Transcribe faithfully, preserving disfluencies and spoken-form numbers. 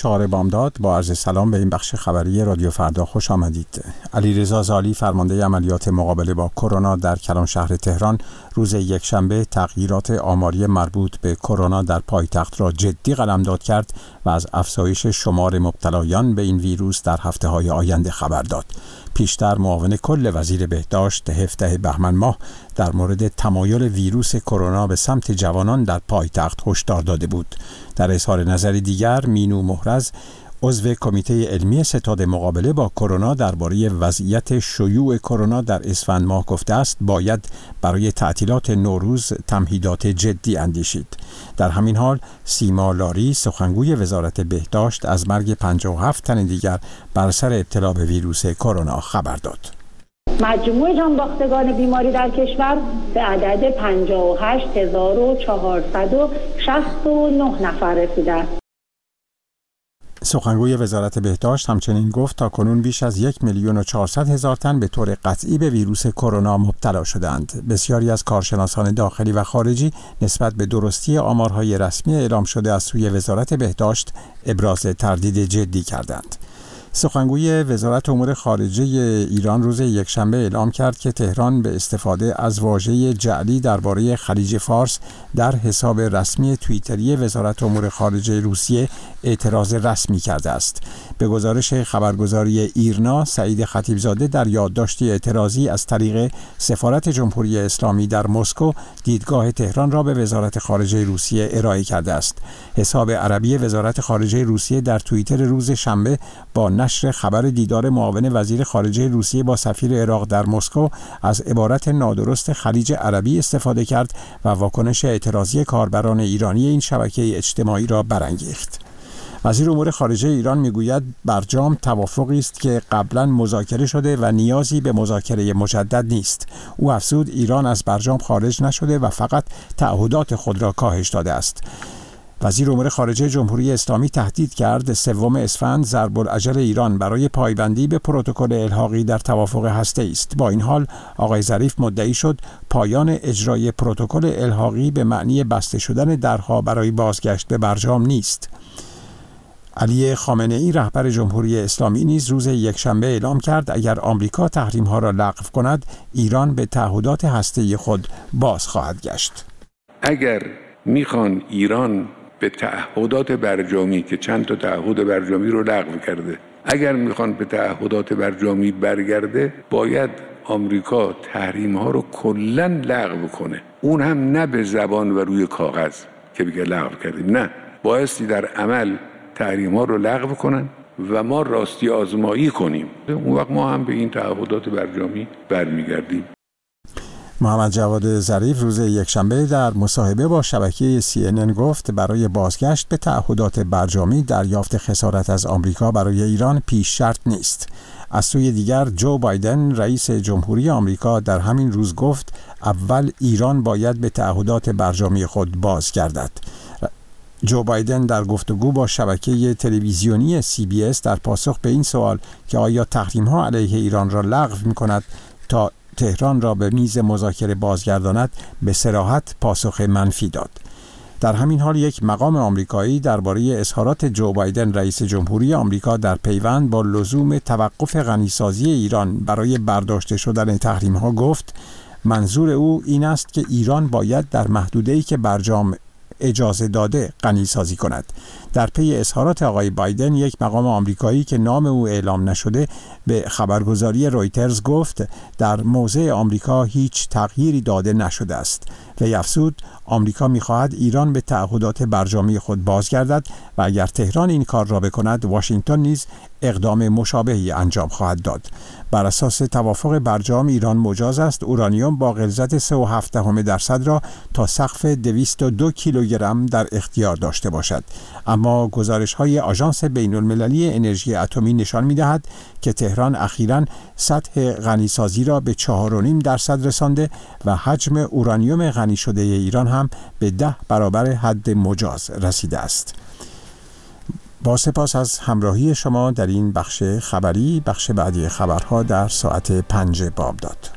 چهار بامداد. با عرض سلام به این بخش خبری رادیو فردا خوش آمدید. علیرضا زالی فرمانده عملیات مقابله با کرونا در کلانشهر تهران روز یکشنبه تغییرات آماری مربوط به کرونا در پایتخت را جدی قلمداد کرد و از افزایش شمار مبتلایان به این ویروس در هفته‌های آینده خبر داد. پیشتر معاون کل وزیر بهداشت هفدهم بهمن ماه در مورد تمایل ویروس کرونا به سمت جوانان در پایتخت هشدار داده بود. در اظهار نظر دیگر، مینو محرز عضو کمیته علمی ستاد مقابله با کرونا درباره وضعیت شیوع کرونا در اسفند ماه گفته است باید برای تعطیلات نوروز تمهیدات جدی اندیشید. در همین حال سیما لاری سخنگوی وزارت بهداشت از مرگ پنجاه و هفت تن دیگر بر اثر ابتلا به ویروس کرونا خبر داد. مجموع جانباختگان بیماری در کشور به عدد پنجاه و هشت هزار و چهارصد و شصت و نه نفر رسیده است. سخنگوی وزارت بهداشت همچنین گفت تا کنون بیش از یک میلیون و چهارصد هزار تن به طور قطعی به ویروس کرونا مبتلا شدند. بسیاری از کارشناسان داخلی و خارجی نسبت به درستی آمارهای رسمی اعلام شده از سوی وزارت بهداشت ابراز تردید جدی کردند. سخنگوی وزارت امور خارجه ایران روز یکشنبه اعلام کرد که تهران به استفاده از واژه جعلی درباره خلیج فارس در حساب رسمی توییتری وزارت امور خارجه روسیه اعتراض رسمی کرده است. به گزارش خبرگزاری ایرنا، سعید خطیبزاده در یادداشتی اعتراضی از طریق سفارت جمهوری اسلامی در مسکو دیدگاه تهران را به وزارت خارجه روسیه ارائه کرده است. حساب عربی وزارت خارجه روسیه در توییتر روز شنبه با نشر خبر دیدار معاون وزیر خارجه روسیه با سفیر عراق در مسکو از عبارت نادرست خلیج عربی استفاده کرد و واکنش اعتراضی کاربران ایرانی این شبکه اجتماعی را برانگیخت. وزیر امور خارجه ایران میگوید برجام توافقی است که قبلا مذاکره شده و نیازی به مذاکره مجدد نیست. او افزود ایران از برجام خارج نشده و فقط تعهدات خود را کاهش داده است. وزیر امور خارجه جمهوری اسلامی تهدید کرد سوم اسفند ضرب الاجل ایران برای پایبندی به پروتکل الحاقی در توافق هسته‌ای است. با این حال آقای ظریف مدعی شد پایان اجرای پروتکل الحاقی به معنی بسته شدن درها برای بازگشت به برجام نیست. علی خامنه‌ای رهبر جمهوری اسلامی نیز روز یکشنبه اعلام کرد اگر آمریکا تحریم‌ها را لغو کند ایران به تعهدات هسته‌ای خود باز خواهد گشت. اگر میخوان ایران به تعهدات برجامی که چند تا تعهد برجامی رو لغو کرده، اگر میخوان به تعهدات برجامی برگرده باید آمریکا تحریم ها رو کلاً لغو کنه. اون هم نه به زبان و روی کاغذ که بگه لغو کردیم، نه، بایستی در عمل تحریم ها رو لغو کنن و ما راستی آزمایی کنیم. اون وقت ما هم به این تعهدات برجامی برمیگردیم. محمد جواد ظریف روز یکشنبه در مصاحبه با شبکه سی ان ان گفت برای بازگشت به تعهدات برجامی دریافت خسارت از آمریکا برای ایران پیش شرط نیست. از سوی دیگر جو بایدن رئیس جمهوری آمریکا در همین روز گفت اول ایران باید به تعهدات برجامی خود بازگردد. جو بایدن در گفتگو با شبکه تلویزیونی سی بی اس در پاسخ به این سوال که آیا تحریم‌ها علیه ایران را لغو می‌کند تا تهران را به میز مذاکره بازگرداند به صراحت پاسخ منفی داد. در همین حال یک مقام آمریکایی درباره اظهارات جو بایدن رئیس جمهوری آمریکا در پیوند با لزوم توقف غنیسازی ایران برای برداشته شدن تحریم‌ها گفت منظور او این است که ایران باید در محدوده‌ای که برجام اجازه داده غنیسازی کند. در پی اظهارات آقای بایدن یک مقام آمریکایی که نام او اعلام نشده به خبرگزاری رویترز گفت در موضع آمریکا هیچ تغییری داده نشده است. وی افزود آمریکا می‌خواهد ایران به تعهدات برجامی خود بازگردد و اگر تهران این کار را بکند واشنگتن نیز اقدام مشابهی انجام خواهد داد. بر اساس توافق برجام ایران مجاز است اورانیوم با غلظت سه و هفت دهم درصد را تا سقف دویست و دو کیلوگرم در اختیار داشته باشد. اما گزارش‌های آژانس بین‌المللی انرژی اتمی نشان می‌دهد که تهران اخیراً سطح غنیسازی را به چهار و نیم درصد رسانده و حجم اورانیوم غنی شده ایران هم به ده برابر حد مجاز رسیده است. با سپاس از همراهی شما در این بخش خبری. بخش بعدی خبرها در ساعت پنج بامداد.